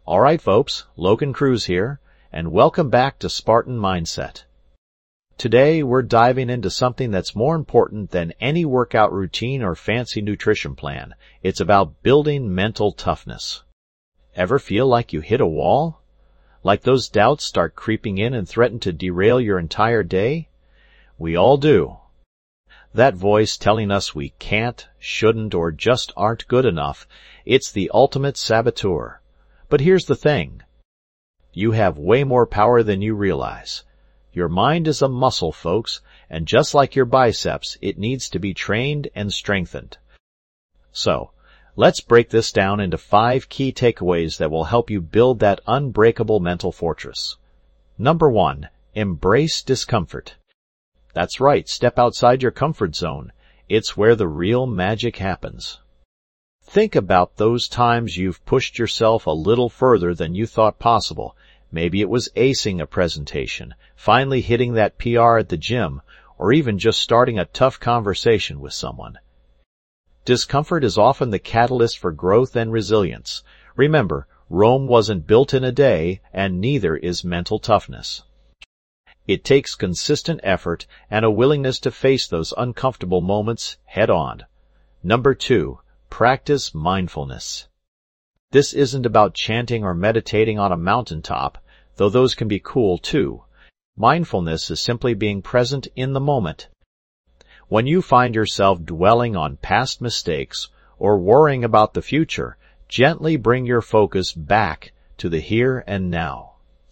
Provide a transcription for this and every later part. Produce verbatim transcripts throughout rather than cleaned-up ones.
All right, folks, Logan Cruz here, and welcome back to Spartan Mindset. Today, we're diving into something that's more important than any workout routine or fancy nutrition plan. It's about building mental toughness. Ever feel like you hit a wall? Like those doubts start creeping in and threaten to derail your entire day? We all do. That voice telling us we can't, shouldn't, or just aren't good enough, it's the ultimate saboteur. But here's the thing. You have way more power than you realize. Your mind is a muscle, folks, and just like your biceps, it needs to be trained and strengthened. So, let's break this down into five key takeaways that will help you build that unbreakable mental fortress. Number one, embrace discomfort. That's right, step outside your comfort zone. It's where the real magic happens. Think about those times you've pushed yourself a little further than you thought possible. Maybe it was acing a presentation, finally hitting that P R at the gym, or even just starting a tough conversation with someone. Discomfort is often the catalyst for growth and resilience. Remember, Rome wasn't built in a day, and neither is mental toughness. It takes consistent effort and a willingness to face those uncomfortable moments head on. Number two, practice mindfulness. This isn't about chanting or meditating on a mountaintop, though those can be cool too. Mindfulness is simply being present in the moment. When you find yourself dwelling on past mistakes or worrying about the future, gently bring your focus back to the here and now.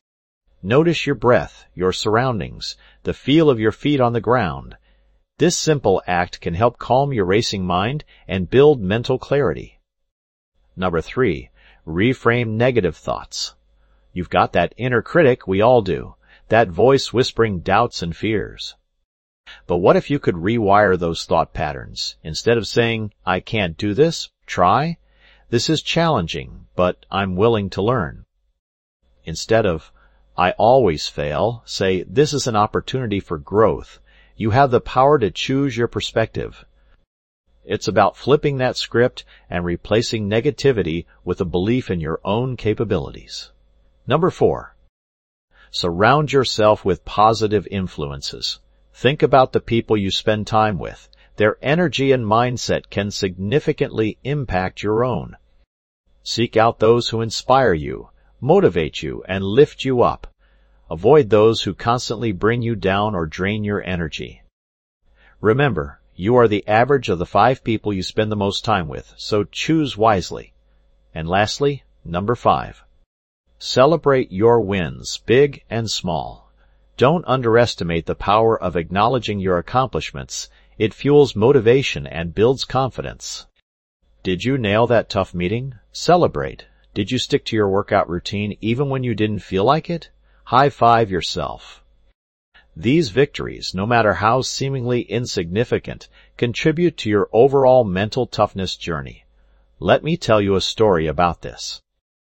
Notice your breath, your surroundings, the feel of your feet on the ground. This simple act can help calm your racing mind and build mental clarity. Number three, reframe negative thoughts. You've got that inner critic, we all do, that voice whispering doubts and fears. But what if you could rewire those thought patterns? Instead of saying, I can't do this, try. This is challenging, but I'm willing to learn. Instead of, I always fail, say, this is an opportunity for growth. You have the power to choose your perspective. It's about flipping that script and replacing negativity with a belief in your own capabilities. Number four, surround yourself with positive influences. Think about the people you spend time with. Their energy and mindset can significantly impact your own. Seek out those who inspire you, motivate you, and lift you up. Avoid those who constantly bring you down or drain your energy. Remember, you are the average of the five people you spend the most time with, so choose wisely. And lastly, number five, celebrate your wins, big and small. Don't underestimate the power of acknowledging your accomplishments. It fuels motivation and builds confidence. Did you nail that tough meeting? Celebrate. Did you stick to your workout routine even when you didn't feel like it? High-five yourself. These victories, no matter how seemingly insignificant, contribute to your overall mental toughness journey. Let me tell you a story about this.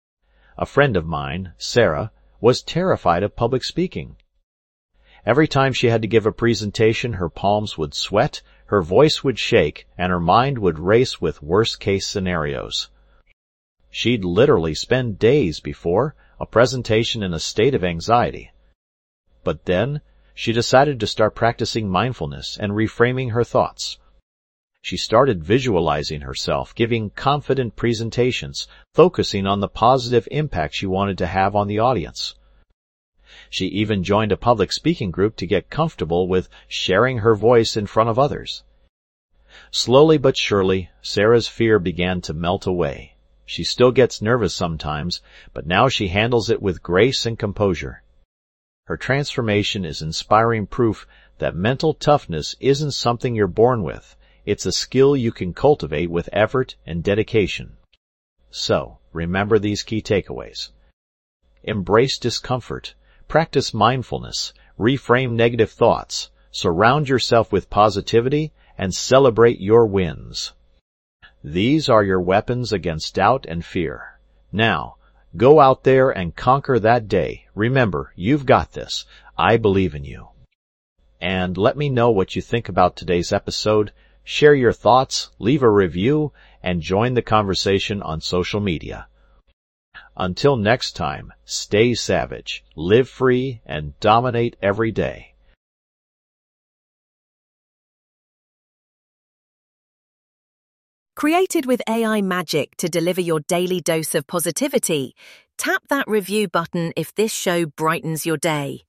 A friend of mine, Sarah, was terrified of public speaking. Every time she had to give a presentation, her palms would sweat, her voice would shake, and her mind would race with worst-case scenarios. She'd literally spend days before a presentation in a state of anxiety. But then, she decided to start practicing mindfulness and reframing her thoughts. She started visualizing herself, giving confident presentations, focusing on the positive impact she wanted to have on the audience. She even joined a public speaking group to get comfortable with sharing her voice in front of others. Slowly but surely, Sarah's fear began to melt away. She still gets nervous sometimes, but now she handles it with grace and composure. Her transformation is inspiring proof that mental toughness isn't something you're born with. It's a skill you can cultivate with effort and dedication. So, remember these key takeaways. Embrace discomfort. Practice mindfulness. Reframe negative thoughts. Surround yourself with positivity and celebrate your wins. These are your weapons against doubt and fear. Now, go out there and conquer that day. Remember, you've got this. I believe in you. And let me know what you think about today's episode. Share your thoughts, leave a review, and join the conversation on social media. Until next time, stay savage, live free, and dominate every day. Created with A I magic to deliver your daily dose of positivity, tap that review button if this show brightens your day.